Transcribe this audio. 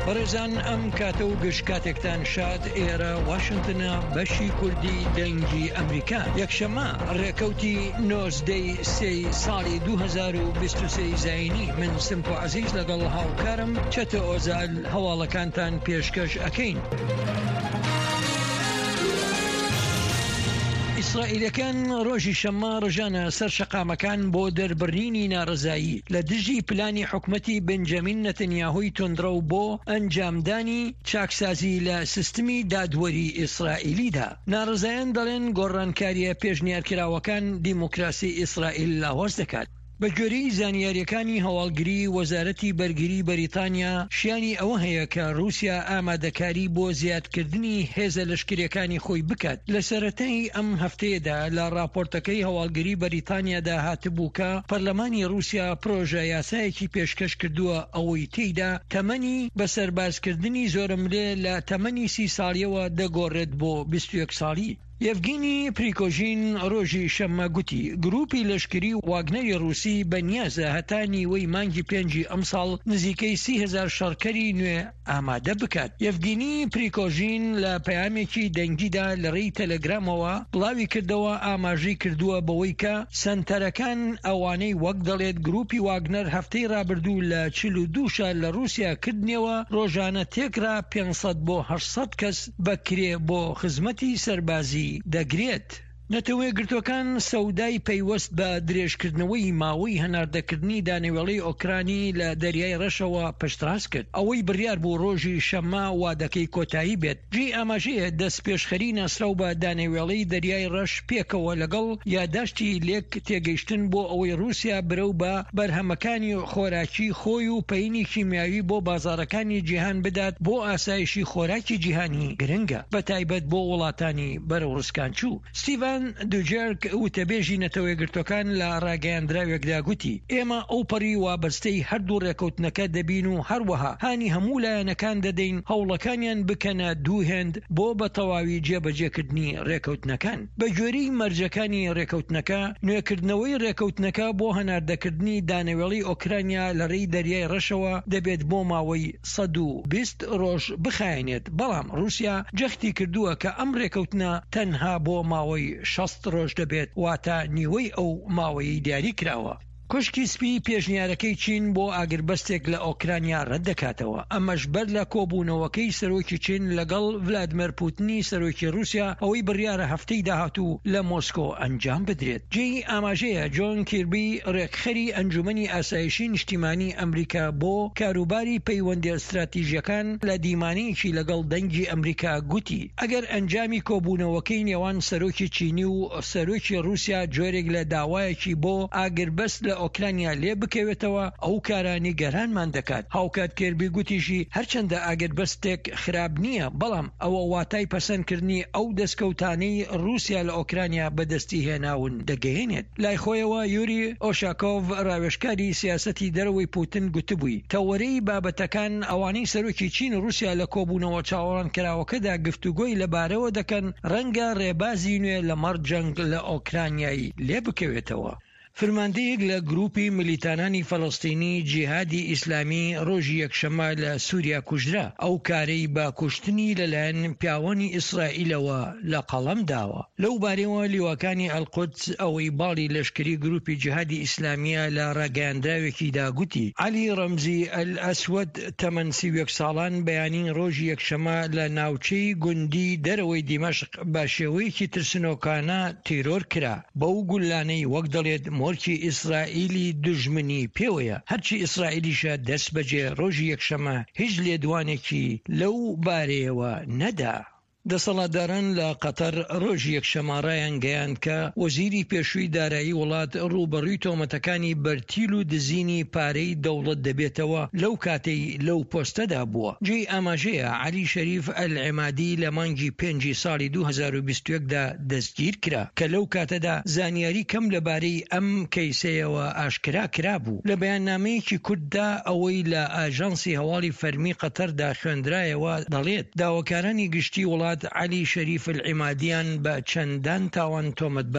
بەڕێزان ئەم کاتە و گشت کاتێکتان شاد ئێرە واشنگتنە بەشی کوردی دەنگی ئەمریکا یەکشەمە ڕێکەوتی 19 ساڵی 2023 زاینی من سمک و عەزیز لەگەڵ هاوکارم چەتە ئۆزال هەواڵەکانتان پێشکەش ئەکەین. ئیسرائیلەکان ڕۆژی شەممە ڕژانە سەر شەقامەکان بۆ دەربڕینی ناڕزایی لە دژی پلانی حکومەتی بنجەمین نەتەنیاهوی تۆندرە و بۆ ئەنجامدانی چاکسازی لە سیستمی دادوەری ئیسرائیلیدا. ناڕزایان دەڵێن گۆڕانکاریە پێشنیارکراوەکان دیموکراسی ئیسرائیل لاوەز دەکات. بە گوێرەی زانیاریەکانی هەواڵگری وەزارەتی بەرگری بەریتانیا شیانی ئەوە هەیە کە رووسیا ئامادەکاری بۆ زیادکردنی هێزە لەشکریەکانی خۆی بکات. لە سەرەتای ئەم هەفتەیەدا لە راپۆرتەکەی هەواڵگری بەریتانیادا هاتبوو کە پەرلەمانی رووسیا پرۆژە یاسایەکی پێشکەش کردووە ئەوەی تێیدا تەمەنی بەسەربازکردنی زۆرملێ لە تەمەنی 30 ساڵیەوە دەگۆڕێت بۆ 21 ساڵی. یەڤگینی پریکۆژین ڕۆژی شەممە گوتی گروپی لەشکری واگنەری رووسی بەنیازە هەتا نیوەی مانگی 5 ئەم ساڵ نزیکەی 30,000 شەڕکەری نوێ ئامادە بکات. یەڤگینی پریکۆژین لە پەیامێکی دەنگیدا لە ڕێی تەلەگرامەوە بڵاوی کردەوە ئاماژەی کردووە بەوەی کە سەنتەرەکان ئەوانەی وەک دەڵێت گروپی واگنەر هەفتەی ڕابردوو لە 42 شار لە رووسیا کردنەوە ڕۆژانە تێکرا 500 بۆ 800 کەس بەکرێ بۆ خزمەتی سەربازی دەگرێت. نەتەوە گرتوەکان سەودای پەیوەست بە درێژکردنەوەی ماوەی هەناردەکردنی دانەوێڵەی ئۆکرانی لە دەریای ڕەشەوە پشتڕاست کرد. ئەوەی بڕیار بوو ڕۆژی شەممە وادەکەی کۆتایی بێت. جێی ئاماژەیە دەست پێشخەری ناسراو بە دانەوێڵەی دەریای ڕەش پێکەوە لەگەڵ یاداشتی لێک تێگەیشتن بۆ ئەوەی رووسیا برەو بە بەرهەمەکانی خۆراکی خۆی و پەینی کیمیاوی بۆ بازاڕەکانی جیهان بدات بۆ ئاسایشی خۆراکی جیهانی گرنگە بە تایبەت بۆ وڵاتانی بەرەو ڕووسکانچوو. ستیڤن دوجێرک وتەبێژی نەتەوەی گرتوەکان لە ڕاگەیاندراوێکدا گوتی ئێمە ئەو پەڕی وابەستەی هەردوو ڕێکەوتنەکە دەبین و هەروەها هانی هەموو لایەنەکان دەدەین هەوڵەکانیان بکەنە دوو هێند بۆ بە تەواوی جێبەجێکردنی ڕێکەوتنەکان. بە گوێرەی مەرجەکانی ڕێکەوتنەکە نوێکردنەوەی ڕێکەوتنەکە بۆ هەناردەکردنی دانەوێڵی ئۆکرانیا لە ڕێی دەریای ڕەشەوە دەبێت بۆ ماوەی 120 ڕۆژ بخایێنێت. بەڵام رووسیا جەختی کردووە کە ئەم ڕێکەوتنە تەنها بۆ ماوەی 60 ڕۆژ دەبێت واتە نیوەی ئەو ماوەی دیاری کراوە. کوشکی سپی پێشنیارەکەی چین بۆ ئاگربەستێک لە ئۆکرانیا ڕەت دەکاتەوە. ئەمەش بەر لە کۆبوونەوەکەی سەرۆکی چین لەگەڵ ڤلادیمیر پوتینی سەرۆکی رووسیا ئەوەی بڕیارە هەفتەی داهاتوو لە مۆسکۆ ئەنجام بدرێت. جێی ئاماژەیە جۆن کیربی ڕێکخەری ئەنجومەنی ئاسایشی نیشتیمانی ئەمریکا بۆ کاروباری پەیوەندی ئەستراتیژیەکان لە دیمانەیەکی لەگەڵ دەنگی ئەمریکا گوتی ئەگەر ئەنجامی کۆبوونەوەکەی نێوان سەرۆکی چینی و سەرۆکی رووسیا جۆرێک لە داوایەکی بۆ ئاگربەست لە ئۆکرانیا لێ بکەوێتەوە ئەو کارانی گەرانمان دەکات. هاوکات کێربی گوتیشی هەرچەندە ئاگربەستێک خراپ نییە بەڵام ئەوە واتای پەسەندکردنی ئەو دەستکەوتانەی رووسیا لە ئۆکرانیا بەدەستی هێناون دەگەیەنێت. لای خۆیەوە یوری ئۆشاکۆڤ ڕاوێژکاری سیاسەتی دەرەوەی پوتین گوتبووی تەوەرەی بابەتەکان ئەوانەی سەرۆکی چین و رووسیا لە کۆبوونەوە چاوەڕانکراوەکەدا گفتوگۆی لەبارەوە دەکەن ڕەنگە ڕێبازی نوێ لە مەڕ جەنگ لە ئۆکرانیایی لێ بکەوێتەوە. فرماندەیەک لە گروپی ملیتانانی فەڵەستینی جیهادی ئیسلامی ڕۆژی یەکشەمە لە سووریا کوژرا. ئەو کارەی بە کوشتنی لەلایەن پیاوانی ئیسرائیلەوە لە قەڵەم داوە. لەو بارەوە لیواکانی ئەلقودس ئەوەی باڵی لەشکری گروپی جیهادی ئیسلامیە لە ڕاگەیاندراوێکیدا گوتی عەلی ڕەمزی ئەلئەسوەد تەمەن 31 ساڵان بەیانی ڕۆژی یەکشەمە لە ناوچەی گوندی دەرەوەی دیمەشق بە شێوەیەکی ترسنۆکانە تیرۆر کرا. بەو گولانەی وەک دەڵێت مۆرکی ئیسرائیلی دژمنی پێوەیە. هەرچی ئیسرائیلیشە دەست بەجێ ڕۆژی یەکشەمە هیچ لێدوانێکی لەو بارەیەوە نەدا. دەسەڵاتداران لە قەتەر ڕۆژی یەکشەمە ڕایان گەیاند کە وەزیری پێشووی دارایی وڵات ڕوبەڕووی تۆمەتەکانی بەرتیل و دزینی پارەی دەوڵەت دەبێتەوە لەو کاتەی لەو پۆستەدا بووە. جێی ئاماژەیە عەلی شەریف ئەلعیمادی لە مانگی 5 ساڵی 2021دا دەستگیر کرا کە لەو کاتەدا زانیاری کەم لەبارەی ئەم کەیسەیەوە ئاشکرا کرابوو. لە بەیاننامەیەکی کورددا ئەوەی لە ئاژانسی هەواڵی فەرمی قەتەردا خوێندرایەوە دەڵێت داواکارانی گشتی وڵات عەلی شەریف العیمادیان بە چەندان تاوان تۆمەتبار